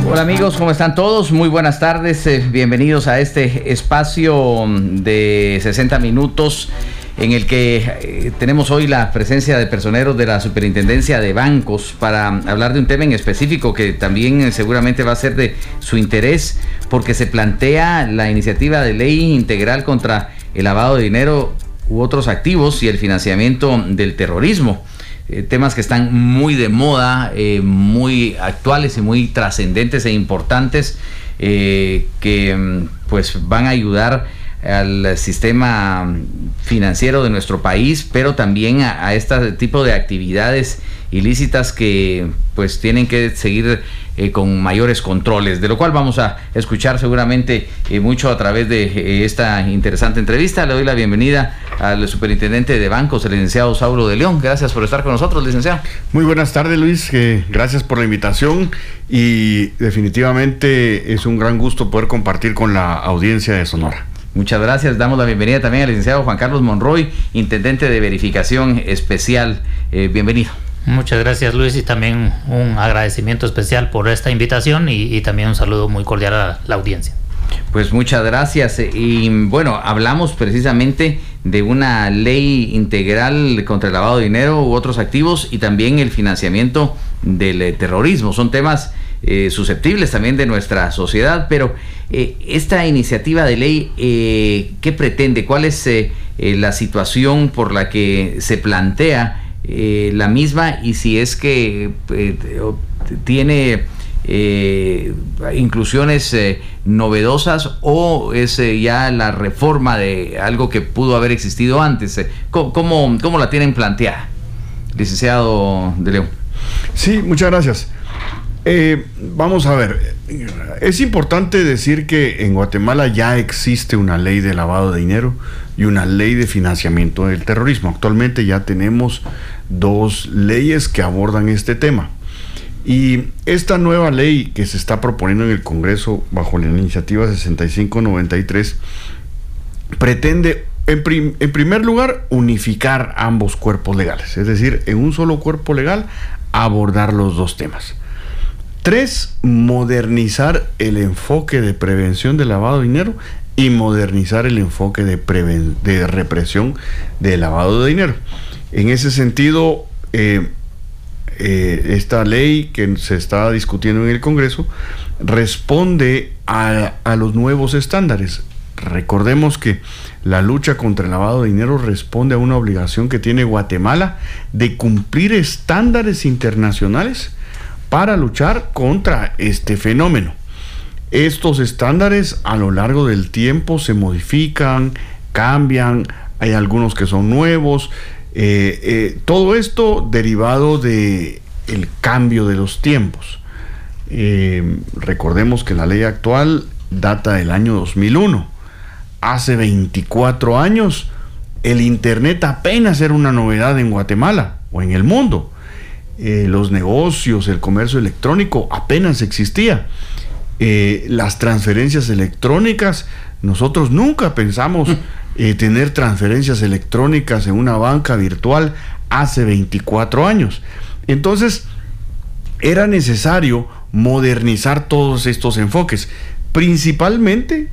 Hola amigos, ¿cómo están todos? Muy buenas tardes, bienvenidos a este espacio de 60 minutos en el que tenemos hoy la presencia de personeros de la Superintendencia de Bancos para hablar de un tema en específico que también seguramente va a ser de su interés, porque se plantea la iniciativa de ley integral contra el lavado de dinero u otros activos y el financiamiento del terrorismo. Temas que están muy de moda, muy actuales y muy trascendentes e importantes, que pues van a ayudar al sistema financiero de nuestro país, pero también a este tipo de actividades ilícitas que pues tienen que seguir con mayores controles, de lo cual vamos a escuchar seguramente mucho a través de esta interesante entrevista. Le doy la bienvenida al superintendente de bancos, el licenciado Saulo de León. Gracias por estar con nosotros, licenciado. Muy buenas tardes, Luis, gracias por la invitación y definitivamente es un gran gusto poder compartir con la audiencia de Sonora. Muchas gracias. Damos la bienvenida también al licenciado Juan Carlos Monroy, intendente de verificación especial. Bienvenido. Muchas gracias, Luis, y también un agradecimiento especial por esta invitación y también un saludo muy cordial a la audiencia. Pues muchas gracias. Y bueno, hablamos precisamente de una ley integral contra el lavado de dinero u otros activos y también el financiamiento del terrorismo. Son temas susceptibles también de nuestra sociedad, pero esta iniciativa de ley, ¿qué pretende? ¿Cuál es la situación por la que se plantea la misma, y si es que tiene inclusiones novedosas o es ya la reforma de algo que pudo haber existido antes? ¿Cómo la tienen planteada, licenciado de León? Sí, muchas gracias. Vamos a ver, es importante decir que en Guatemala ya existe una ley de lavado de dinero y una ley de financiamiento del terrorismo. Actualmente ya tenemos dos leyes que abordan este tema. Y esta nueva ley que se está proponiendo en el Congreso bajo la iniciativa 6593 pretende, en primer lugar, unificar ambos cuerpos legales, es decir, en un solo cuerpo legal abordar los dos temas. 3, modernizar el enfoque de prevención del lavado de dinero y modernizar el enfoque de represión del lavado de dinero. En ese sentido, esta ley que se está discutiendo en el Congreso responde a los nuevos estándares. Recordemos que la lucha contra el lavado de dinero responde a una obligación que tiene Guatemala de cumplir estándares internacionales para luchar contra este fenómeno. Estos estándares a lo largo del tiempo se modifican, cambian, hay algunos que son nuevos, todo esto derivado de el cambio de los tiempos. Recordemos que la ley actual data del año 2001. Hace 24 años el internet apenas era una novedad en Guatemala o en el mundo. Los negocios, el comercio electrónico apenas existía. Las transferencias electrónicas, nosotros nunca pensamos tener transferencias electrónicas en una banca virtual hace 24 años. Entonces, era necesario modernizar todos estos enfoques, principalmente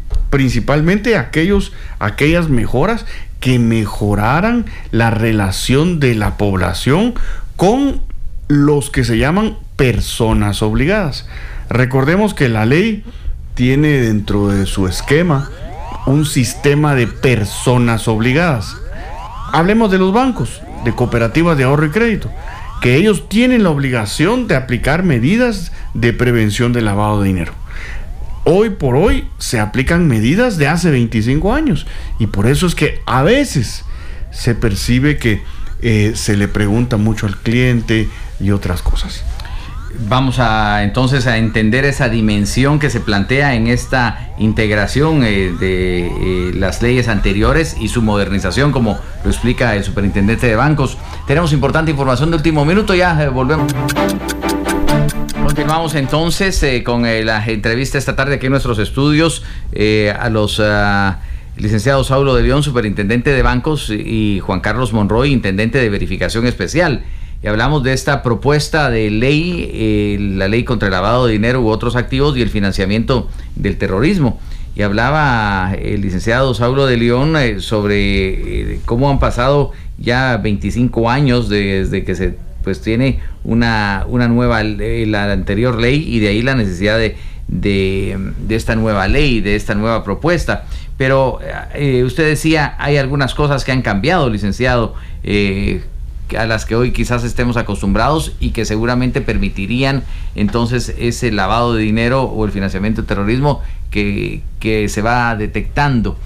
aquellas mejoras que mejoraran la relación de la población con los que se llaman personas obligadas. Recordemos que la ley tiene dentro de su esquema un sistema de personas obligadas. Hablemos de los bancos, de cooperativas de ahorro y crédito, que ellos tienen la obligación de aplicar medidas de prevención del lavado de dinero. Hoy por hoy se aplican medidas de hace 25 años y por eso es que a veces se percibe que se le pregunta mucho al cliente y otras cosas. Vamos entonces a entender esa dimensión que se plantea en esta integración de las leyes anteriores y su modernización, como lo explica el superintendente de bancos. Tenemos importante información de último minuto, ya volvemos. Continuamos entonces con la entrevista esta tarde aquí en nuestros estudios a los licenciados Saulo de León, superintendente de bancos, y Juan Carlos Monroy, intendente de verificación especial. y hablamos de esta propuesta de ley, la ley contra el lavado de dinero u otros activos y el financiamiento del terrorismo. Y hablaba el licenciado Saulo de León sobre cómo han pasado ya 25 años desde que se tiene una nueva ley, la anterior ley, y de ahí la necesidad de esta nueva ley, de esta nueva propuesta. Pero usted decía, hay algunas cosas que han cambiado, licenciado, a las que hoy quizás estemos acostumbrados y que seguramente permitirían entonces ese lavado de dinero o el financiamiento del terrorismo que se va detectando.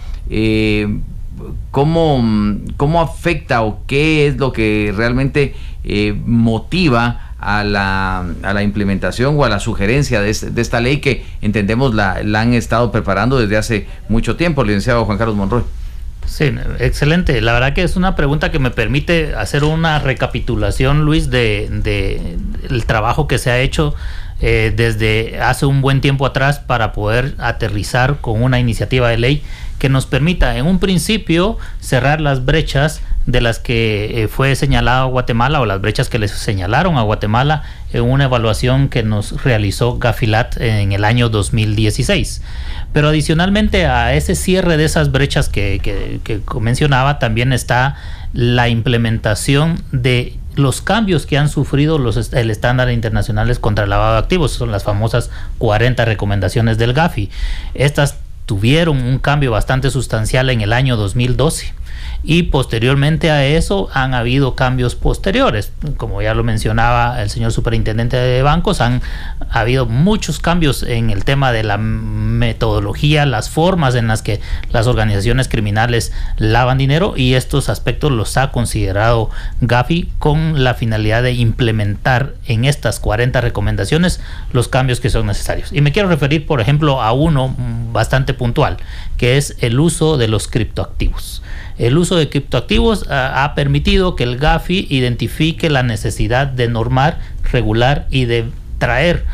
¿Cómo afecta o qué es lo que realmente motiva a la implementación o a la sugerencia de esta ley que entendemos la han estado preparando desde hace mucho tiempo, licenciado Juan Carlos Monroy? Sí, excelente. La verdad que es una pregunta que me permite hacer una recapitulación, Luis, de el trabajo que se ha hecho desde hace un buen tiempo atrás para poder aterrizar con una iniciativa de ley que nos permita en un principio cerrar las brechas de las que fue señalado a Guatemala, o las brechas que les señalaron a Guatemala en una evaluación que nos realizó Gafilat en el año 2016. Pero adicionalmente a ese cierre de esas brechas que mencionaba, también está la implementación de los cambios que han sufrido el estándar internacionales contra el lavado de activos. Son las famosas 40 recomendaciones del GAFI. Estas tuvieron un cambio bastante sustancial en el año 2012. Y posteriormente a eso han habido cambios posteriores, como ya lo mencionaba el señor superintendente de bancos. Han habido muchos cambios en el tema de la metodología, las formas en las que las organizaciones criminales lavan dinero, y estos aspectos los ha considerado Gafi con la finalidad de implementar en estas 40 recomendaciones los cambios que son necesarios. Y me quiero referir, por ejemplo, a uno bastante puntual, que es el uso de los criptoactivos. El uso de criptoactivos ha permitido que el GAFI identifique la necesidad de normar, regular y de traer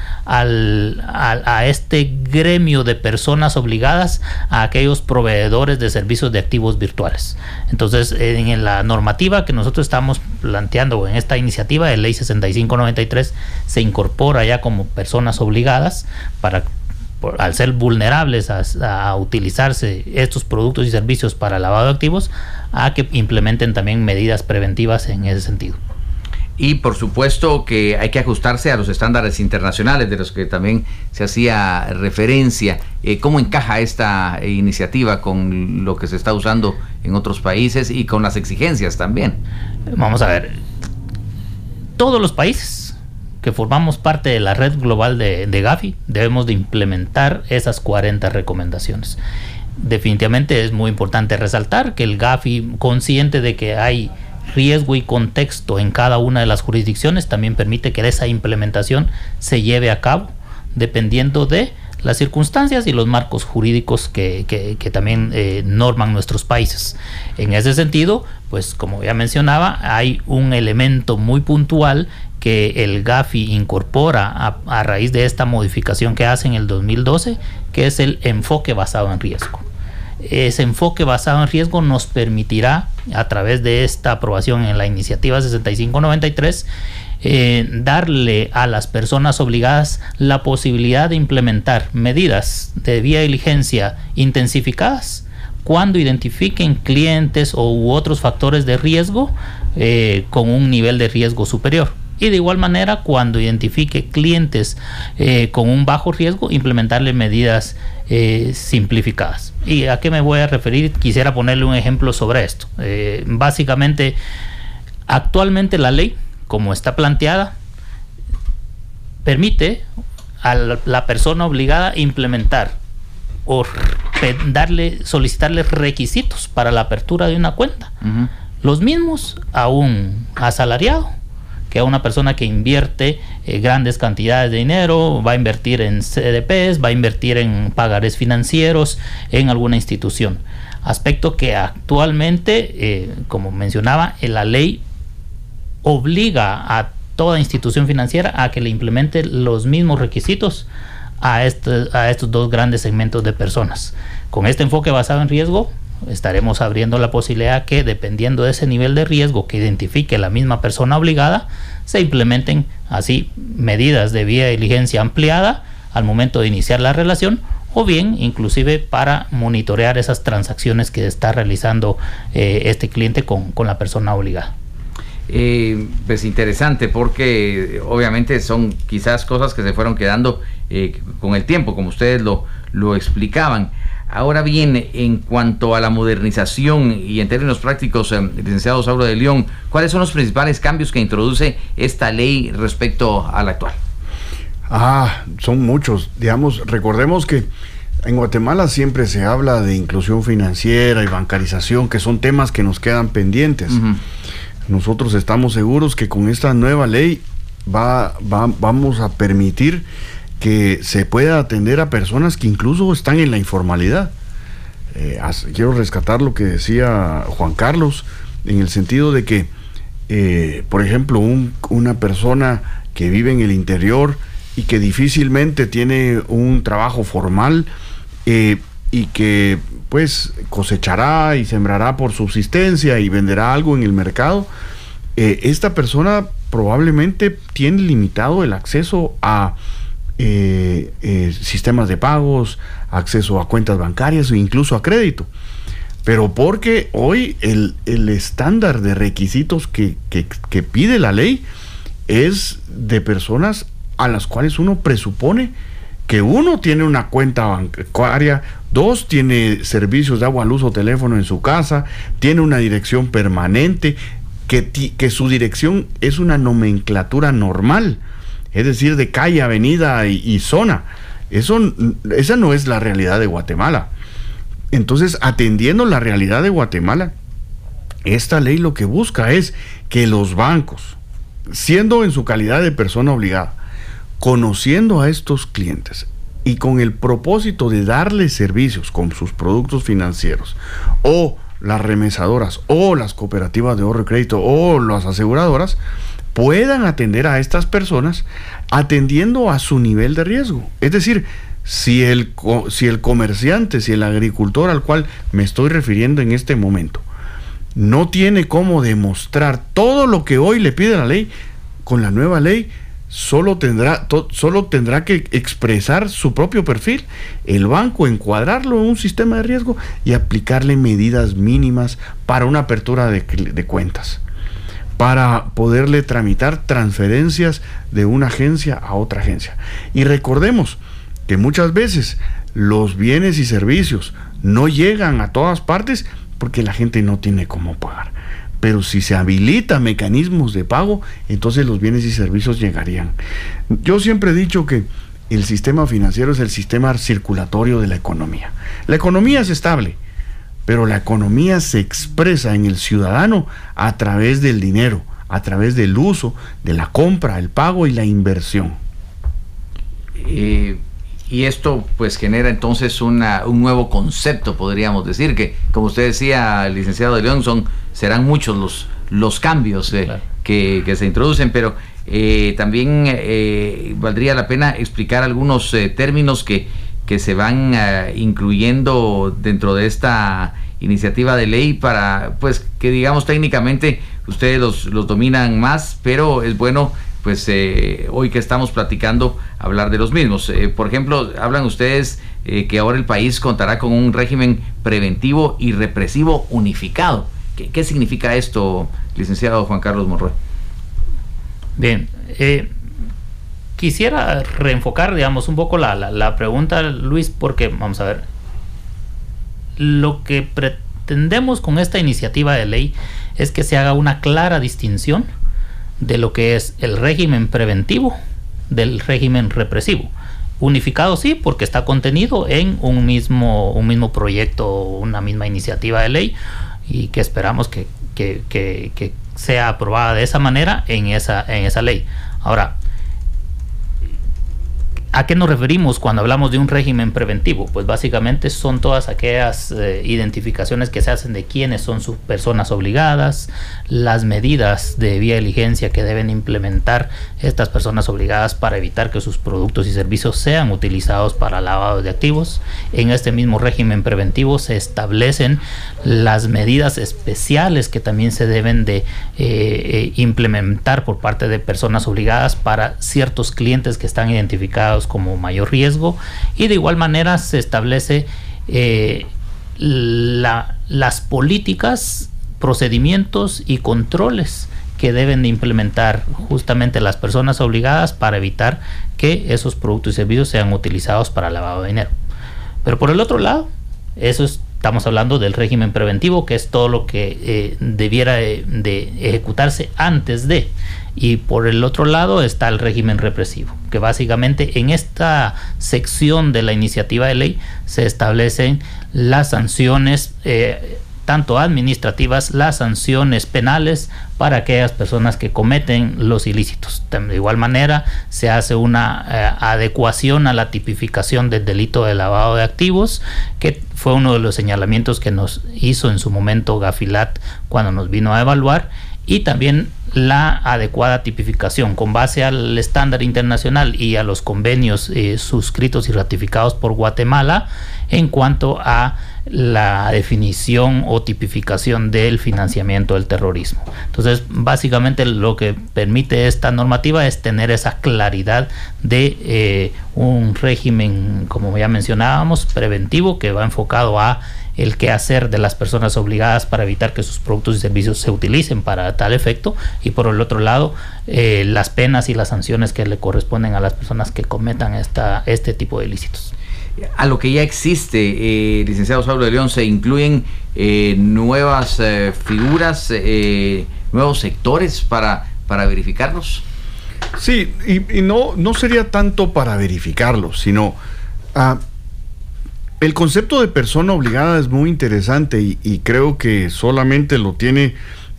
a este gremio de personas obligadas a aquellos proveedores de servicios de activos virtuales. Entonces, en la normativa que nosotros estamos planteando en esta iniciativa de ley 6593, se incorpora ya como personas obligadas al ser vulnerables a utilizarse estos productos y servicios para lavado de activos, a que implementen también medidas preventivas en ese sentido. Y por supuesto que hay que ajustarse a los estándares internacionales de los que también se hacía referencia. ¿Cómo encaja esta iniciativa con lo que se está usando en otros países y con las exigencias también? Vamos a ver, todos los países que formamos parte de la red global de GAFI debemos de implementar esas 40 recomendaciones. Definitivamente es muy importante resaltar que el GAFI, consciente de que hay riesgo y contexto en cada una de las jurisdicciones, también permite que esa implementación se lleve a cabo dependiendo de las circunstancias y los marcos jurídicos que también norman nuestros países. En ese sentido, pues como ya mencionaba, hay un elemento muy puntual que el GAFI incorpora a raíz de esta modificación que hace en el 2012, que es el enfoque basado en riesgo. Ese enfoque basado en riesgo nos permitirá, a través de esta aprobación en la iniciativa 6593, darle a las personas obligadas la posibilidad de implementar medidas de debida diligencia intensificadas cuando identifiquen clientes u otros factores de riesgo con un nivel de riesgo superior. Y de igual manera, cuando identifique clientes con un bajo riesgo, implementarle medidas simplificadas. ¿Y a qué me voy a referir? Quisiera ponerle un ejemplo sobre esto. Básicamente, actualmente la ley, como está planteada, permite a la persona obligada implementar o solicitarle requisitos para la apertura de una cuenta. Uh-huh. Los mismos a un asalariado, que a una persona que invierte grandes cantidades de dinero, va a invertir en CDPs, va a invertir en pagarés financieros en alguna institución. Aspecto que actualmente, como mencionaba, la ley obliga a toda institución financiera a que le implemente los mismos requisitos a estos dos grandes segmentos de personas. Con este enfoque basado en riesgo, estaremos abriendo la posibilidad que, dependiendo de ese nivel de riesgo que identifique la misma persona obligada, se implementen así medidas de vía de diligencia ampliada al momento de iniciar la relación, o bien inclusive para monitorear esas transacciones que está realizando este cliente con la persona obligada. Pues interesante, porque obviamente son quizás cosas que se fueron quedando con el tiempo, como ustedes lo explicaban. Ahora bien, en cuanto a la modernización y en términos prácticos, licenciado Saulo de León, ¿cuáles son los principales cambios que introduce esta ley respecto a la actual? Son muchos. Digamos, recordemos que en Guatemala siempre se habla de inclusión financiera y bancarización, que son temas que nos quedan pendientes. Uh-huh. Nosotros estamos seguros que con esta nueva ley vamos a permitir que se pueda atender a personas que incluso están en la informalidad. Quiero rescatar lo que decía Juan Carlos, en el sentido de que, por ejemplo, una persona que vive en el interior y que difícilmente tiene un trabajo formal, y que pues cosechará y sembrará por subsistencia y venderá algo en el mercado, esta persona probablemente tiene limitado el acceso a sistemas de pagos, acceso a cuentas bancarias o incluso a crédito, pero porque hoy el estándar de requisitos que pide la ley es de personas a las cuales uno presupone que uno tiene una cuenta bancaria, 2 tiene servicios de agua, luz o teléfono en su casa, tiene una dirección permanente, que su dirección es una nomenclatura normal, es decir, de calle, avenida y zona. Esa no es la realidad de Guatemala. Entonces, atendiendo la realidad de Guatemala, esta ley lo que busca es que los bancos, siendo en su calidad de persona obligada, conociendo a estos clientes y con el propósito de darles servicios con sus productos financieros, o las remesadoras, o las cooperativas de ahorro y crédito, o las aseguradoras, puedan atender a estas personas atendiendo a su nivel de riesgo. Es decir, si el comerciante, si el agricultor al cual me estoy refiriendo en este momento no tiene cómo demostrar todo lo que hoy le pide la ley, con la nueva ley solo tendrá que expresar su propio perfil, el banco encuadrarlo en un sistema de riesgo y aplicarle medidas mínimas para una apertura de cuentas, para poderle tramitar transferencias de una agencia a otra agencia. Y recordemos que muchas veces los bienes y servicios no llegan a todas partes porque la gente no tiene cómo pagar. Pero si se habilitan mecanismos de pago, entonces los bienes y servicios llegarían. Yo siempre he dicho que el sistema financiero es el sistema circulatorio de la economía. La economía es estable, pero la economía se expresa en el ciudadano a través del dinero, a través del uso, de la compra, el pago y la inversión. Y esto pues genera entonces un nuevo concepto, podríamos decir, que como usted decía, licenciado de León, serán muchos los cambios claro, que se introducen, pero también valdría la pena explicar algunos términos que se van incluyendo dentro de esta iniciativa de ley, para pues que digamos técnicamente ustedes los dominan más, pero es bueno pues hoy que estamos platicando hablar de los mismos. Por ejemplo, hablan ustedes que ahora el país contará con un régimen preventivo y represivo unificado. ¿Qué significa esto, licenciado Juan Carlos Monroy? Bien, quisiera reenfocar, digamos, un poco la pregunta, Luis, porque vamos a ver, lo que pretendemos con esta iniciativa de ley es que se haga una clara distinción de lo que es el régimen preventivo del régimen represivo. Unificado sí, porque está contenido en un mismo proyecto, una misma iniciativa de ley, y que esperamos que sea aprobada de esa manera en esa ley. Ahora, ¿A qué nos referimos cuando hablamos de un régimen preventivo? Pues básicamente son todas aquellas identificaciones que se hacen de quiénes son sus personas obligadas, las medidas de vía diligencia que deben implementar estas personas obligadas para evitar que sus productos y servicios sean utilizados para lavado de activos. En este mismo régimen preventivo se establecen las medidas especiales que también se deben de implementar por parte de personas obligadas para ciertos clientes que están identificados como mayor riesgo, y de igual manera se establece las políticas, procedimientos y controles que deben de implementar justamente las personas obligadas para evitar que esos productos y servicios sean utilizados para lavado de dinero. Pero por el otro lado, estamos hablando del régimen preventivo, que es todo lo que debiera de ejecutarse antes de. Y por el otro lado está el régimen represivo, que básicamente en esta sección de la iniciativa de ley se establecen las sanciones, tanto administrativas, las sanciones penales para aquellas personas que cometen los ilícitos. De igual manera se hace una adecuación a la tipificación del delito de lavado de activos, que fue uno de los señalamientos que nos hizo en su momento Gafilat cuando nos vino a evaluar, y también la adecuada tipificación con base al estándar internacional y a los convenios suscritos y ratificados por Guatemala en cuanto a la definición o tipificación del financiamiento del terrorismo. Entonces, básicamente lo que permite esta normativa es tener esa claridad de un régimen, como ya mencionábamos, preventivo, que va enfocado a el quehacer de las personas obligadas para evitar que sus productos y servicios se utilicen para tal efecto, y por el otro lado las penas y las sanciones que le corresponden a las personas que cometan este tipo de ilícitos. A lo que ya existe, licenciado Saulo de León, ¿se incluyen nuevas figuras, nuevos sectores para verificarlos? Sí, y no sería tanto para verificarlos, sino el concepto de persona obligada es muy interesante y creo que solamente lo tiene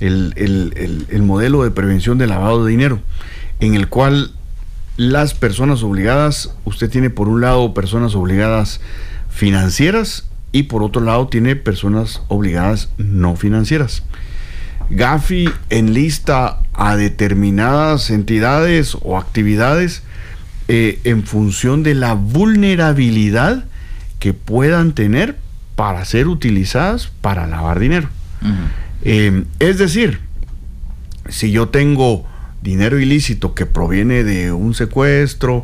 el modelo de prevención de lavado de dinero, en el cual las personas obligadas, usted tiene por un lado personas obligadas financieras y por otro lado tiene personas obligadas no financieras. Gafi enlista a determinadas entidades o actividades en función de la vulnerabilidad que puedan tener para ser utilizadas para lavar dinero. Es decir, si yo tengo dinero ilícito que proviene de un secuestro,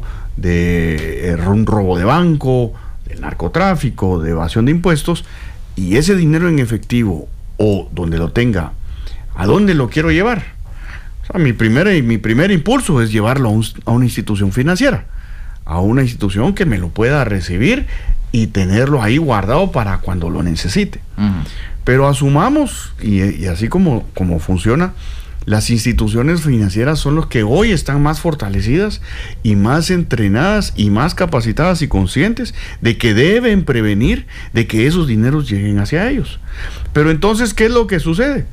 de un robo de banco, del narcotráfico, de evasión de impuestos, y ese dinero en efectivo o donde lo tenga, ¿a dónde lo quiero llevar? O sea, mi primer impulso es llevarlo a una institución financiera, a una institución que me lo pueda recibir y tenerlo ahí guardado para cuando lo necesite. Pero asumamos, y así como funciona, las instituciones financieras son los que hoy están más fortalecidas y más entrenadas y más capacitadas y conscientes de que deben prevenir de que esos dineros lleguen hacia ellos. Pero entonces, ¿qué es lo que sucede?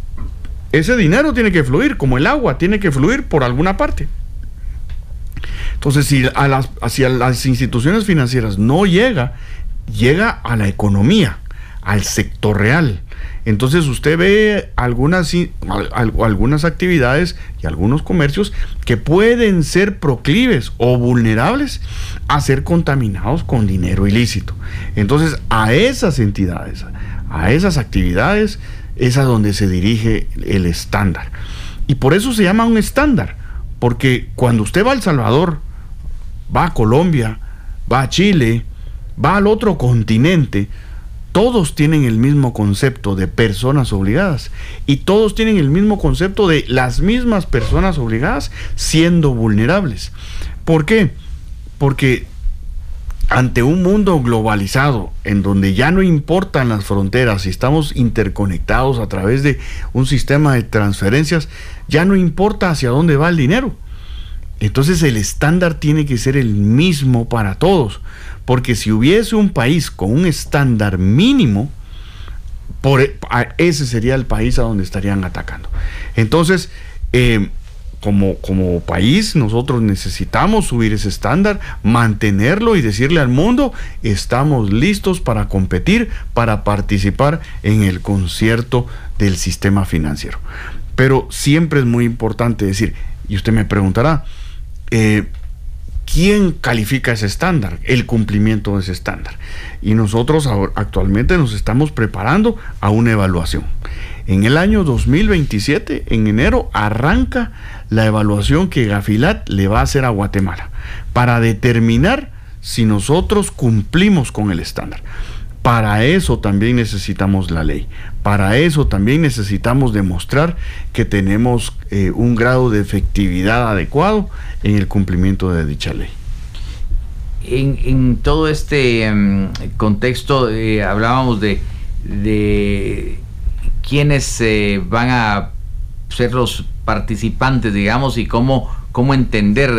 Ese dinero tiene que fluir, como el agua, tiene que fluir por alguna parte. Entonces, si hacia las instituciones financieras no llega a la economía, al sector real. Entonces usted ve algunas actividades y algunos comercios que pueden ser proclives o vulnerables a ser contaminados con dinero ilícito. Entonces a esas entidades, a esas actividades es a donde se dirige el estándar. Y por eso se llama un estándar, porque cuando usted va a El Salvador, va a Colombia, va a Chile, va al otro continente, todos tienen el mismo concepto de personas obligadas y todos tienen el mismo concepto de las mismas personas obligadas siendo vulnerables. ¿Por qué? Porque ante un mundo globalizado en donde ya no importan las fronteras y estamos interconectados a través de un sistema de transferencias, ya no importa hacia dónde va el dinero. Entonces el estándar tiene que ser el mismo para todos, porque si hubiese un país con un estándar mínimo, ese sería el país a donde estarían atacando. Entonces, como país, nosotros necesitamos subir ese estándar, mantenerlo y decirle al mundo, estamos listos para competir, para participar en el concierto del sistema financiero. Pero siempre es muy importante decir, y usted me preguntará, ¿quién califica ese estándar? El cumplimiento de ese estándar. Y nosotros actualmente nos estamos preparando a una evaluación. En el año 2027, en enero, arranca la evaluación que Gafilat le va a hacer a Guatemala para determinar si nosotros cumplimos con el estándar. Para eso también necesitamos la ley. Para eso también necesitamos demostrar que tenemos un grado de efectividad adecuado en el cumplimiento de dicha ley. En todo este contexto hablábamos de quiénes van a ser los participantes, digamos, y cómo entender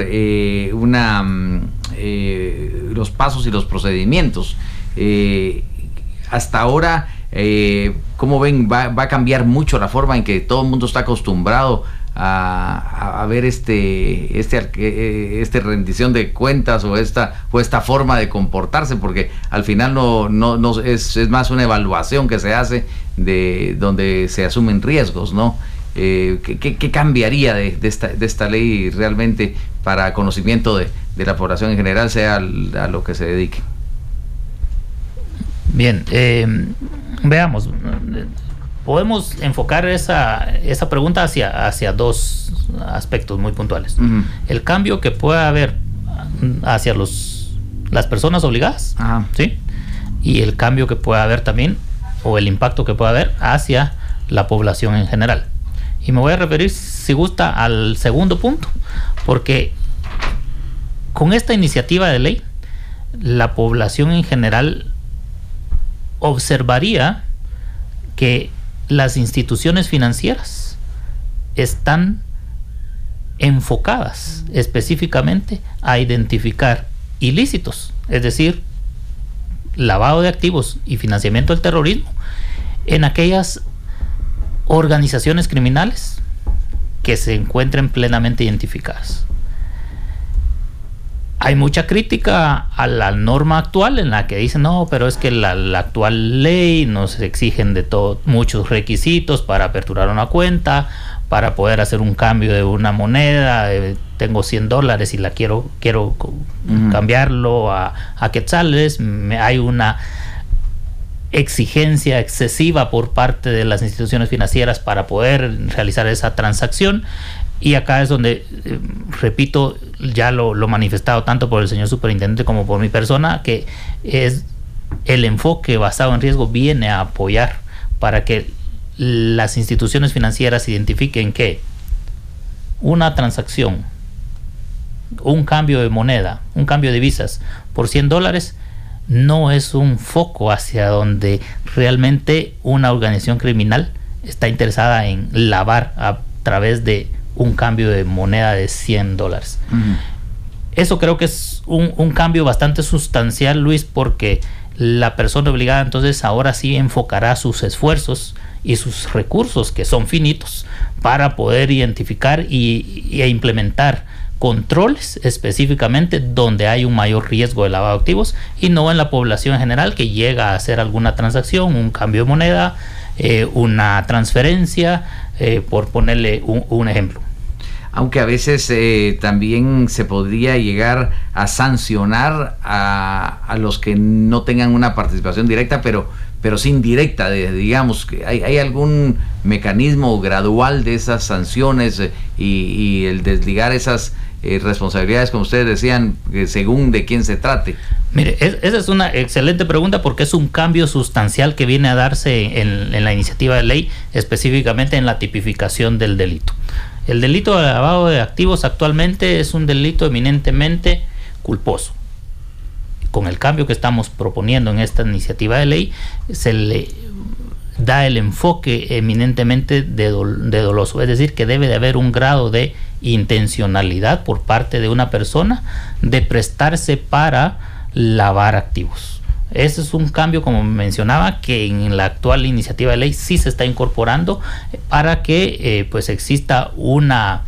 los pasos y los procedimientos. Hasta ahora, ¿cómo ven? Va a cambiar mucho la forma en que todo el mundo está acostumbrado a ver este rendición de cuentas o esta forma de comportarse, porque al final no es más una evaluación que se hace de donde se asumen riesgos, ¿no? ¿Qué cambiaría de esta ley realmente para conocimiento de la población en general, sea a lo que se dedique? Bien, veamos. Podemos enfocar esa pregunta hacia dos aspectos muy puntuales. Uh-huh. El cambio que pueda haber hacia las personas obligadas, uh-huh, ¿sí? Y el cambio que pueda haber también, o el impacto que pueda haber hacia la población en general. Y me voy a referir, si gusta, al segundo punto, porque con esta iniciativa de ley, la población en general observaría que las instituciones financieras están enfocadas específicamente a identificar ilícitos, es decir, lavado de activos y financiamiento del terrorismo en aquellas organizaciones criminales que se encuentren plenamente identificadas. Hay mucha crítica a la norma actual en la que dicen, no, pero es que la actual ley nos exigen muchos requisitos para aperturar una cuenta, para poder hacer un cambio de una moneda. Tengo $100 y la quiero uh-huh, cambiarlo a quetzales. Hay una exigencia excesiva por parte de las instituciones financieras para poder realizar esa transacción. Y acá es donde, repito, ya lo manifestado tanto por el señor superintendente como por mi persona, que es el enfoque basado en riesgo viene a apoyar para que las instituciones financieras identifiquen que una transacción, un cambio de moneda, un cambio de divisas por $100 no es un foco hacia donde realmente una organización criminal está interesada en lavar a través de un cambio de moneda de $100. Uh-huh. Eso creo que es un cambio bastante sustancial, Luis, porque la persona obligada entonces ahora sí enfocará sus esfuerzos y sus recursos, que son finitos, para poder identificar e implementar controles específicamente donde hay un mayor riesgo de lavado de activos, y no en la población en general que llega a hacer alguna transacción, un cambio de moneda, una transferencia, por ponerle un ejemplo. Aunque a veces también se podría llegar a sancionar a los que no tengan una participación directa, pero sí indirecta, digamos, que hay algún mecanismo gradual de esas sanciones y el desligar esas responsabilidades, como ustedes decían, según de quién se trate. Mire, esa es una excelente pregunta, porque es un cambio sustancial que viene a darse en la iniciativa de ley, específicamente en la tipificación del delito. El delito de lavado de activos actualmente es un delito eminentemente culposo. Con el cambio que estamos proponiendo en esta iniciativa de ley, se le da el enfoque eminentemente de doloso, es decir, que debe de haber un grado de intencionalidad por parte de una persona de prestarse para lavar activos. Ese es un cambio, como mencionaba, que en la actual iniciativa de ley sí se está incorporando para que pues exista una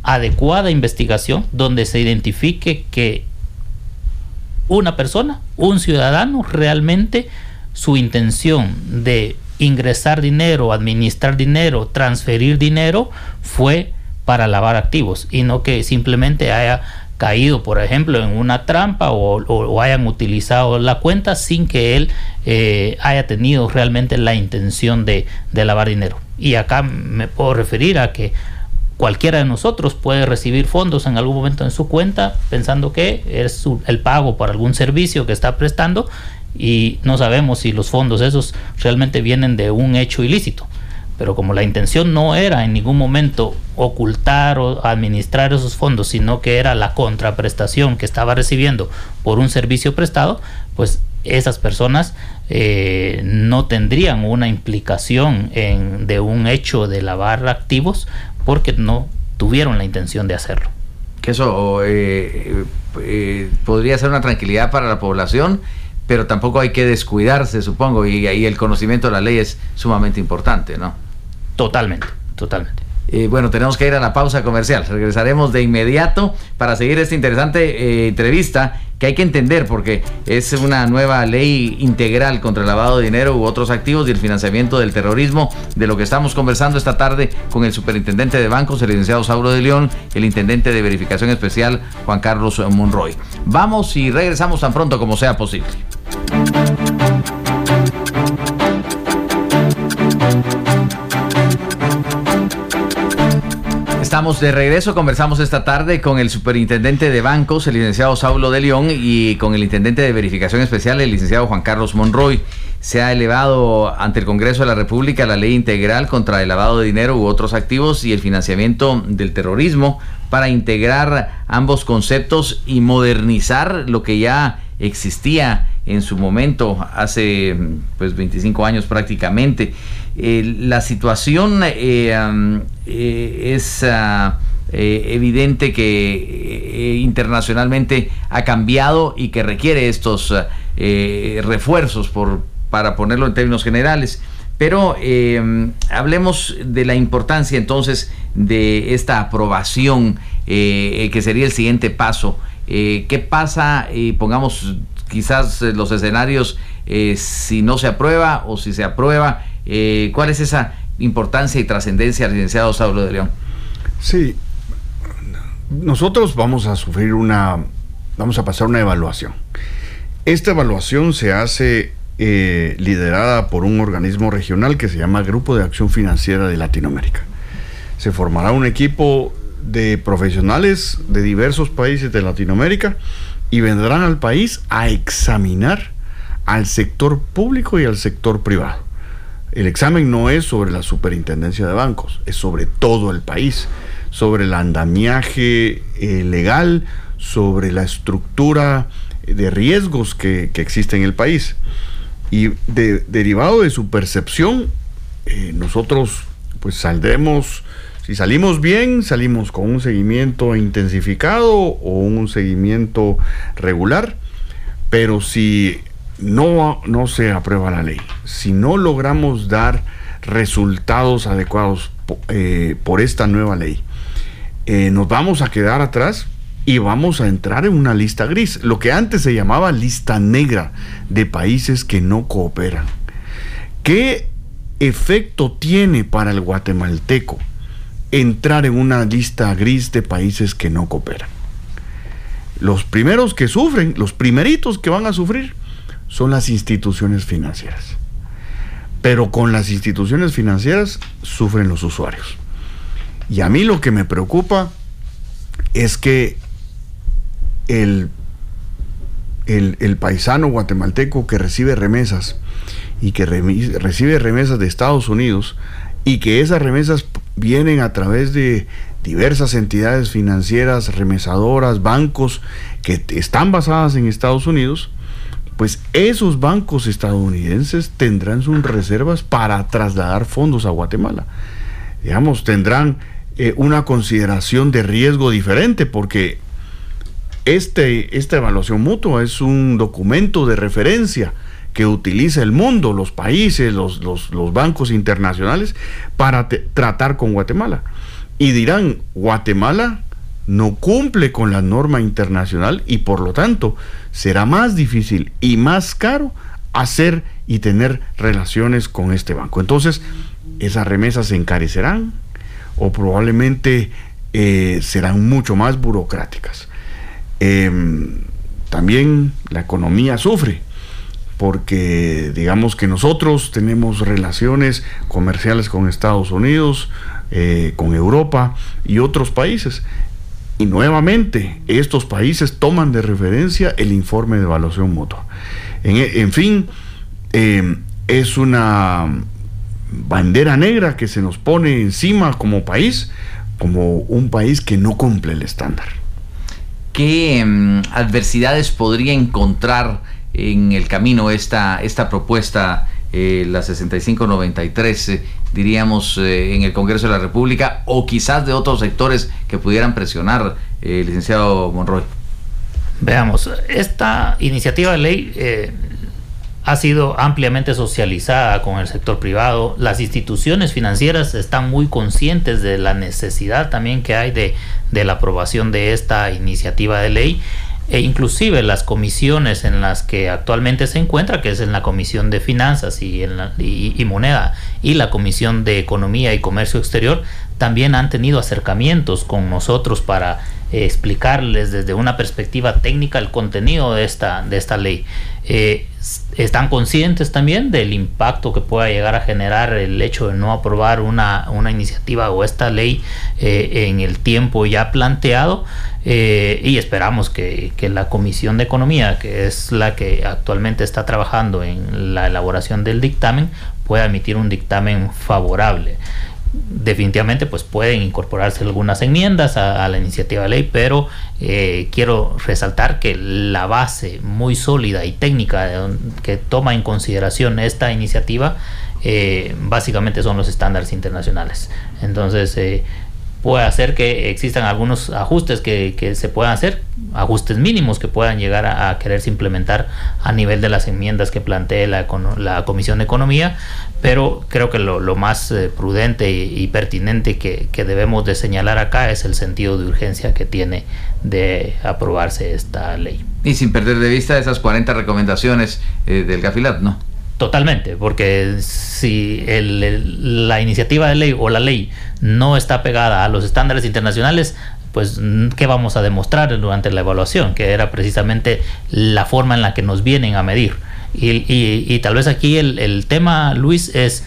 adecuada investigación donde se identifique que una persona, un ciudadano, realmente su intención de ingresar dinero, administrar dinero, transferir dinero fue para lavar activos, y no que simplemente haya caído, por ejemplo, en una trampa o hayan utilizado la cuenta sin que él haya tenido realmente la intención de lavar dinero. Y acá me puedo referir a que cualquiera de nosotros puede recibir fondos en algún momento en su cuenta pensando que es el pago por algún servicio que está prestando, y no sabemos si los fondos esos realmente vienen de un hecho ilícito. Pero como la intención no era en ningún momento ocultar o administrar esos fondos, sino que era la contraprestación que estaba recibiendo por un servicio prestado, pues esas personas no tendrían una implicación de un hecho de lavar activos, porque no tuvieron la intención de hacerlo. Que eso podría ser una tranquilidad para la población, pero tampoco hay que descuidarse, supongo, y ahí el conocimiento de la ley es sumamente importante, ¿no? Totalmente. Bueno, tenemos que ir a la pausa comercial. Regresaremos de inmediato para seguir esta interesante entrevista que hay que entender, porque es una nueva ley integral contra el lavado de dinero u otros activos y el financiamiento del terrorismo, de lo que estamos conversando esta tarde con el superintendente de bancos, el licenciado Saulo de León, el intendente de verificación especial, Juan Carlos Monroy. Vamos y regresamos tan pronto como sea posible. Estamos de regreso, conversamos esta tarde con el superintendente de bancos, el licenciado Saulo de León, y con el intendente de verificación especial, el licenciado Juan Carlos Monroy. Se ha elevado ante el Congreso de la República la ley integral contra el lavado de dinero u otros activos y el financiamiento del terrorismo para integrar ambos conceptos y modernizar lo que ya existía en su momento, hace 25 años prácticamente. La situación es evidente que internacionalmente ha cambiado y que requiere estos refuerzos, para ponerlo en términos generales. Pero hablemos de la importancia entonces de esta aprobación, que sería el siguiente paso. ¿Qué pasa? Pongamos quizás los escenarios, si no se aprueba o si se aprueba. ¿Cuál es esa importancia y trascendencia, licenciado Saulo de León? Sí, nosotros vamos a pasar una evaluación. Esta evaluación se hace liderada por un organismo regional que se llama Grupo de Acción Financiera de Latinoamérica. Se formará un equipo de profesionales de diversos países de Latinoamérica y vendrán al país a examinar al sector público y al sector privado. El examen no es sobre la superintendencia de bancos, es sobre todo el país, sobre el andamiaje legal, sobre la estructura de riesgos que existe en el país. Y derivado de su percepción, nosotros pues saldremos, si salimos bien, salimos con un seguimiento intensificado o un seguimiento regular, pero si no se aprueba la ley, si no logramos dar resultados adecuados por esta nueva ley, nos vamos a quedar atrás y vamos a entrar en una lista gris, lo que antes se llamaba lista negra de países que no cooperan. ¿Qué efecto tiene para el guatemalteco entrar en una lista gris de países que no cooperan? Los primeros que sufren, los primeritos que van a sufrir, son las instituciones financieras. Pero con las instituciones financieras sufren los usuarios. Y a mí lo que me preocupa es que el paisano guatemalteco que recibe remesas y que recibe remesas de Estados Unidos, y que esas remesas vienen a través de diversas entidades financieras, remesadoras, bancos que están basadas en Estados Unidos, pues esos bancos estadounidenses tendrán sus reservas para trasladar fondos a Guatemala. Digamos, tendrán una consideración de riesgo diferente, porque esta evaluación mutua es un documento de referencia que utiliza el mundo, los países, los bancos internacionales para tratar con Guatemala. y dirán, Guatemala no cumple con la norma internacional y por lo tanto será más difícil y más caro hacer y tener relaciones con este banco. Entonces, esas remesas se encarecerán o probablemente serán mucho más burocráticas. También la economía sufre, porque digamos que nosotros tenemos relaciones comerciales con Estados Unidos, con Europa y otros países. Y nuevamente, estos países toman de referencia el informe de evaluación mutua. En fin, es una bandera negra que se nos pone encima como país, como un país que no cumple el estándar. ¿Qué adversidades podría encontrar en el camino esta propuesta, la 6593, diríamos, en el Congreso de la República, o quizás de otros sectores que pudieran presionar, licenciado Monroy? Veamos, esta iniciativa de ley ha sido ampliamente socializada con el sector privado. Las instituciones financieras están muy conscientes de la necesidad también que hay de la aprobación de esta iniciativa de ley, e inclusive las comisiones en las que actualmente se encuentra, que es en la Comisión de Finanzas y Moneda y la Comisión de Economía y Comercio Exterior, también han tenido acercamientos con nosotros para explicarles desde una perspectiva técnica el contenido de esta ley. Están conscientes también del impacto que pueda llegar a generar el hecho de no aprobar una iniciativa o esta ley en el tiempo ya planteado, y esperamos que la Comisión de Economía, que es la que actualmente está trabajando en la elaboración del dictamen, pueda emitir un dictamen favorable. Definitivamente pues pueden incorporarse algunas enmiendas a la iniciativa de ley, pero quiero resaltar que la base muy sólida y técnica que toma en consideración esta iniciativa básicamente son los estándares internacionales. Entonces puede hacer que existan algunos ajustes que se puedan hacer, ajustes mínimos que puedan llegar a quererse implementar a nivel de las enmiendas que plantee la Comisión de Economía, pero creo que lo más prudente y pertinente que debemos de señalar acá es el sentido de urgencia que tiene de aprobarse esta ley. Y sin perder de vista esas 40 recomendaciones del Gafilat, ¿no? Totalmente, porque si la iniciativa de ley o la ley no está pegada a los estándares internacionales, pues ¿qué vamos a demostrar durante la evaluación? Que era precisamente la forma en la que nos vienen a medir. Y tal vez aquí el tema, Luis, es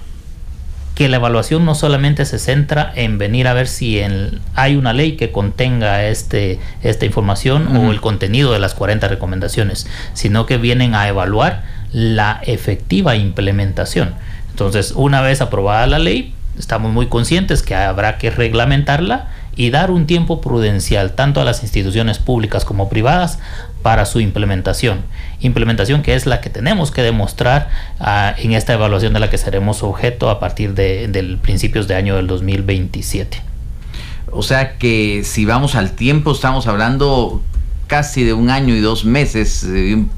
que la evaluación no solamente se centra en venir a ver si hay una ley que contenga esta información o el contenido de las 40 recomendaciones, sino que vienen a evaluar la efectiva implementación. Entonces, una vez aprobada la ley, estamos muy conscientes que habrá que reglamentarla y dar un tiempo prudencial tanto a las instituciones públicas como privadas para su implementación que es la que tenemos que demostrar en esta evaluación de la que seremos objeto a partir de principios de año del 2027. O sea que si vamos al tiempo, estamos hablando casi de 1 año y 2 meses,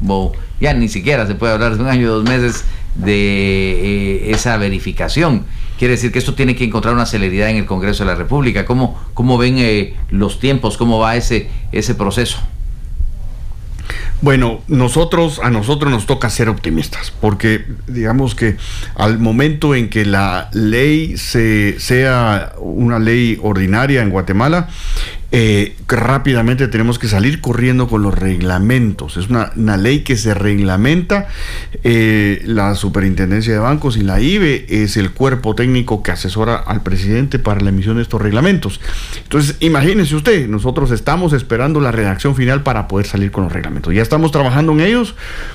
ya ni siquiera se puede hablar de 1 año y 2 meses de esa verificación. Quiere decir que esto tiene que encontrar una celeridad en el Congreso de la República. ¿Cómo ven los tiempos? ¿Cómo va ese proceso? Bueno, a nosotros nos toca ser optimistas, porque digamos que al momento en que la ley sea una ley ordinaria en Guatemala, rápidamente tenemos que salir corriendo con los reglamentos. Es una ley que se reglamenta. La Superintendencia de Bancos y la IBE es el cuerpo técnico que asesora al presidente para la emisión de estos reglamentos. Entonces, imagínese usted, nosotros estamos esperando la redacción final para poder salir con los reglamentos. Ya estamos trabajando en ellos.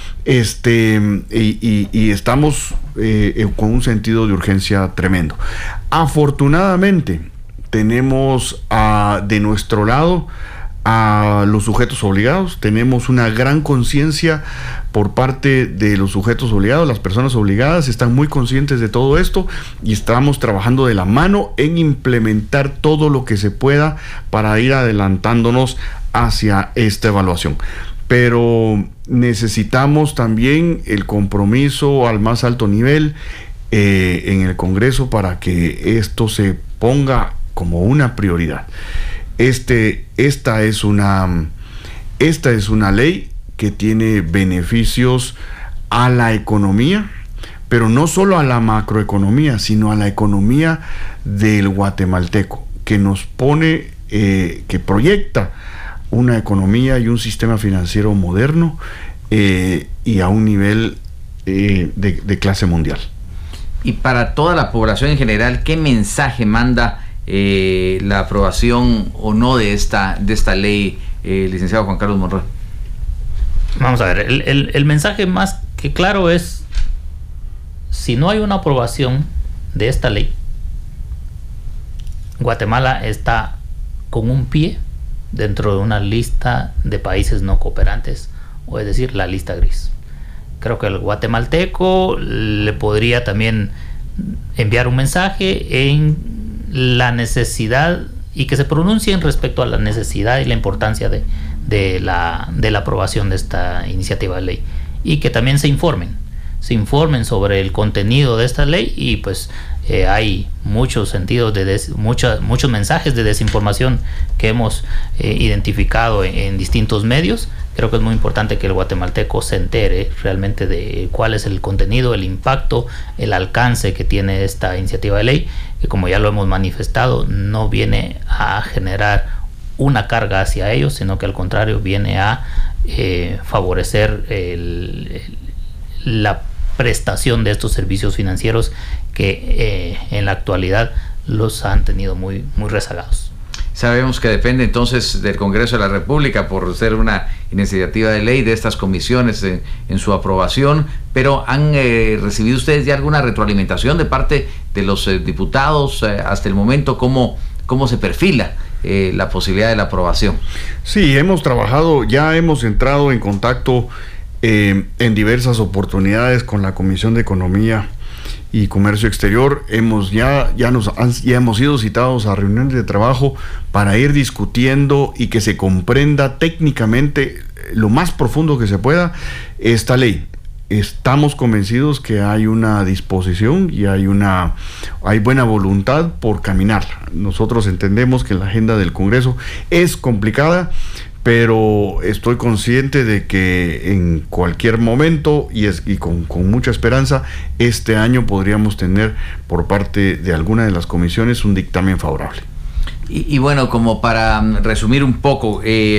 Y estamos con un sentido de urgencia tremendo. Afortunadamente, tenemos de nuestro lado a los sujetos obligados. Tenemos una gran conciencia por parte de los sujetos obligados. Las personas obligadas están muy conscientes de todo esto y estamos trabajando de la mano en implementar todo lo que se pueda para ir adelantándonos hacia esta evaluación. Pero necesitamos también el compromiso al más alto nivel en el Congreso para que esto se ponga como una prioridad. Esta es una ley que tiene beneficios a la economía, pero no solo a la macroeconomía, sino a la economía del guatemalteco, que nos pone, que proyecta una economía y un sistema financiero moderno y a un nivel de clase mundial. Y para toda la población en general, ¿qué mensaje manda la aprobación o no de esta ley, licenciado Juan Carlos Monroy? Vamos a ver, el mensaje más que claro es: si no hay una aprobación de esta ley, Guatemala está con un pie dentro de una lista de países no cooperantes, o es decir, la lista gris. Creo que el guatemalteco le podría también enviar un mensaje en la necesidad, y que se pronuncien respecto a la necesidad y la importancia de la aprobación de esta iniciativa de ley, y que también se informen sobre el contenido de esta ley. Y pues hay muchos sentidos muchos mensajes de desinformación que hemos identificado en distintos medios. Creo que es muy importante que el guatemalteco se entere realmente de cuál es el contenido, el impacto, el alcance que tiene esta iniciativa de ley, que, como ya lo hemos manifestado, no viene a generar una carga hacia ellos, sino que al contrario viene a favorecer la prestación de estos servicios financieros que en la actualidad los han tenido muy, muy rezagados. Sabemos que depende entonces del Congreso de la República, por ser una iniciativa de ley, de estas comisiones en su aprobación, pero ¿han recibido ustedes ya alguna retroalimentación de parte de los diputados hasta el momento? ¿Cómo se perfila la posibilidad de la aprobación? Sí, hemos trabajado, ya hemos entrado en contacto en diversas oportunidades con la Comisión de Economía y Comercio Exterior. Ya hemos sido citados a reuniones de trabajo para ir discutiendo y que se comprenda técnicamente lo más profundo que se pueda esta ley. Estamos convencidos que hay una disposición y hay buena voluntad por caminarla. Nosotros entendemos que la agenda del Congreso es complicada, pero estoy consciente de que en cualquier momento y con mucha esperanza, este año podríamos tener por parte de alguna de las comisiones un dictamen favorable. Y bueno, como para resumir un poco,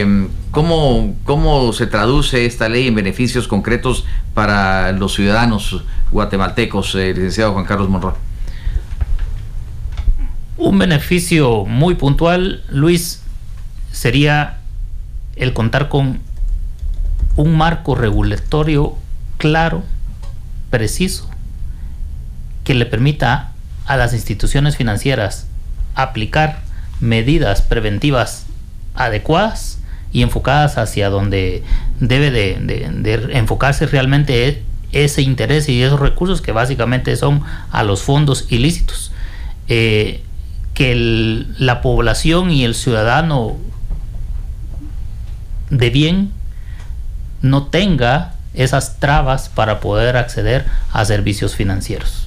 ¿cómo se traduce esta ley en beneficios concretos para los ciudadanos guatemaltecos, licenciado Juan Carlos Monroy? Un beneficio muy puntual, Luis, sería el contar con un marco regulatorio claro, preciso, que le permita a las instituciones financieras aplicar medidas preventivas adecuadas y enfocadas hacia donde debe de enfocarse realmente ese interés y esos recursos, que básicamente son a los fondos ilícitos. Que la población y el ciudadano de bien no tenga esas trabas para poder acceder a servicios financieros.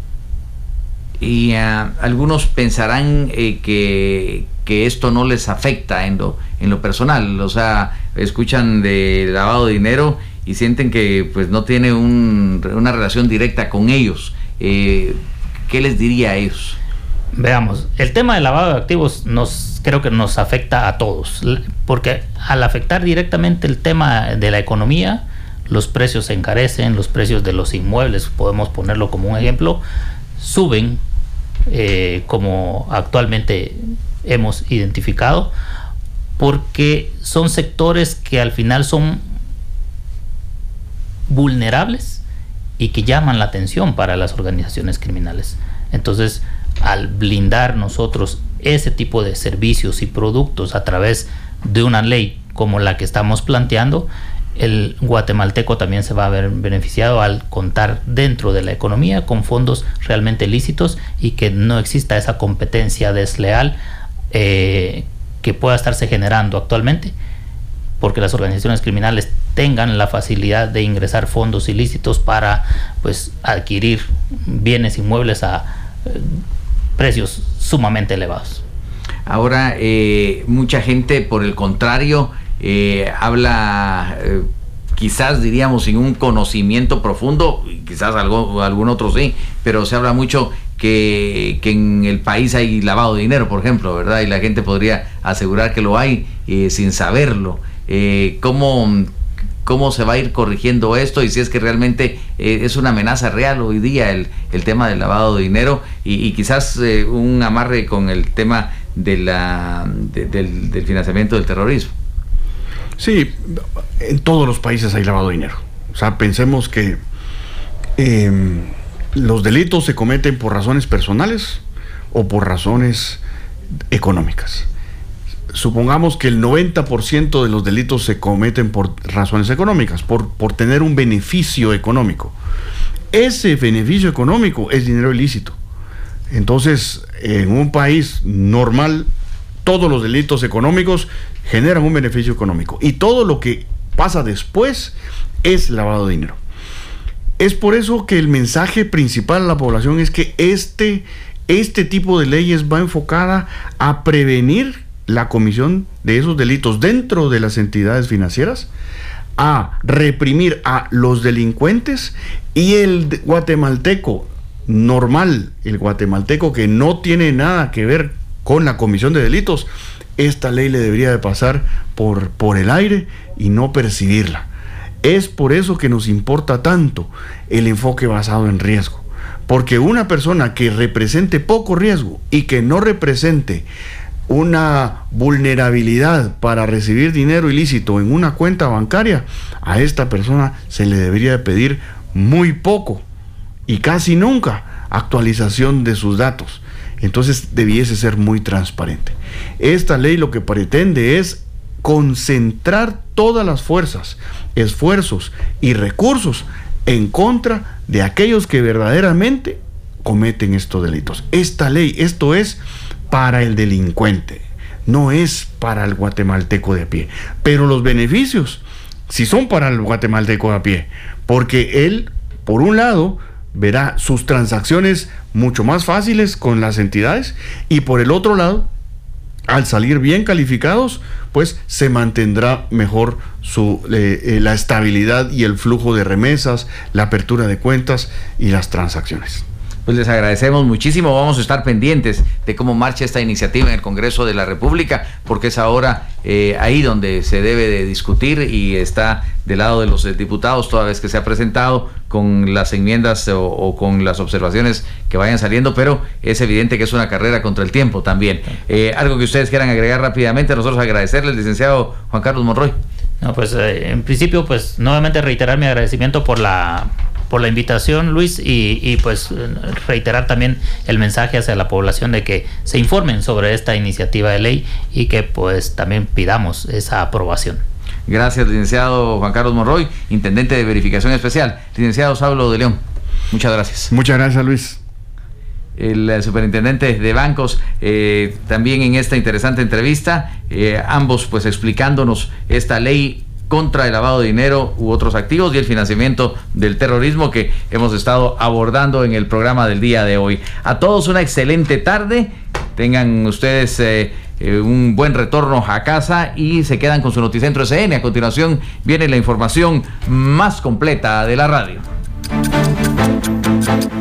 Y algunos pensarán que esto no les afecta en lo personal, o sea, escuchan de lavado de dinero y sienten que pues no tiene una relación directa con ellos. ¿Qué les diría a ellos? Veamos, el tema del lavado de activos creo que nos afecta a todos, porque al afectar directamente el tema de la economía, los precios se encarecen, los precios de los inmuebles, podemos ponerlo como un ejemplo, suben, como actualmente hemos identificado, porque son sectores que al final son vulnerables y que llaman la atención para las organizaciones criminales. Entonces, al blindar nosotros ese tipo de servicios y productos a través de una ley como la que estamos planteando, el guatemalteco también se va a ver beneficiado al contar dentro de la economía con fondos realmente lícitos y que no exista esa competencia desleal que pueda estarse generando actualmente, porque las organizaciones criminales tengan la facilidad de ingresar fondos ilícitos para pues adquirir bienes inmuebles a precios sumamente elevados. Ahora, mucha gente, por el contrario, habla, quizás diríamos sin un conocimiento profundo, quizás algún otro sí, pero se habla mucho que en el país hay lavado de dinero, por ejemplo, ¿verdad? Y la gente podría asegurar que lo hay sin saberlo. ¿Cómo se va a ir corrigiendo esto? Y si es que realmente es una amenaza real hoy día el tema del lavado de dinero y quizás un amarre con el tema del financiamiento del terrorismo. Sí, en todos los países hay lavado de dinero. O sea, pensemos que los delitos se cometen por razones personales o por razones económicas. Supongamos que el 90% de los delitos se cometen por razones económicas, por tener un beneficio económico. Ese beneficio económico es dinero ilícito. Entonces, en un país normal, todos los delitos económicos generan un beneficio económico. Y todo lo que pasa después es lavado de dinero. Es por eso que el mensaje principal a la población es que este tipo de leyes va enfocada a prevenir la comisión de esos delitos dentro de las entidades financieras, a reprimir a los delincuentes, y el guatemalteco normal, el guatemalteco que no tiene nada que ver con la comisión de delitos, esta ley le debería de pasar por el aire y no percibirla. Es por eso que nos importa tanto el enfoque basado en riesgo, porque una persona que represente poco riesgo y que no represente una vulnerabilidad para recibir dinero ilícito en una cuenta bancaria, a esta persona se le debería de pedir muy poco y casi nunca actualización de sus datos. Entonces debiese ser muy transparente. Esta ley lo que pretende es concentrar todas las fuerzas, esfuerzos y recursos en contra de aquellos que verdaderamente cometen estos delitos. Esta ley, esto es para el delincuente, no es para el guatemalteco de a pie. Pero los beneficios sí son para el guatemalteco de a pie, porque él, por un lado, verá sus transacciones mucho más fáciles con las entidades, y por el otro lado, al salir bien calificados, pues se mantendrá mejor la estabilidad y el flujo de remesas, la apertura de cuentas y las transacciones. Pues les agradecemos muchísimo. Vamos a estar pendientes de cómo marcha esta iniciativa en el Congreso de la República, porque es ahora ahí donde se debe de discutir y está del lado de los diputados toda vez que se ha presentado con las enmiendas o con las observaciones que vayan saliendo, pero es evidente que es una carrera contra el tiempo también. Algo que ustedes quieran agregar rápidamente, nosotros agradecerles, licenciado Juan Carlos Monroy. No, pues en principio, pues nuevamente reiterar mi agradecimiento por la invitación, Luis, y pues reiterar también el mensaje hacia la población de que se informen sobre esta iniciativa de ley y que pues también pidamos esa aprobación. Gracias, licenciado Juan Carlos Monroy, intendente de verificación especial. Licenciado Saulo de León, muchas gracias. Muchas gracias, Luis. El superintendente de bancos también en esta interesante entrevista, ambos pues explicándonos esta ley contra el lavado de dinero u otros activos y el financiamiento del terrorismo que hemos estado abordando en el programa del día de hoy. A todos una excelente tarde, tengan ustedes un buen retorno a casa y se quedan con su Noticentro SN. A continuación viene la información más completa de la radio.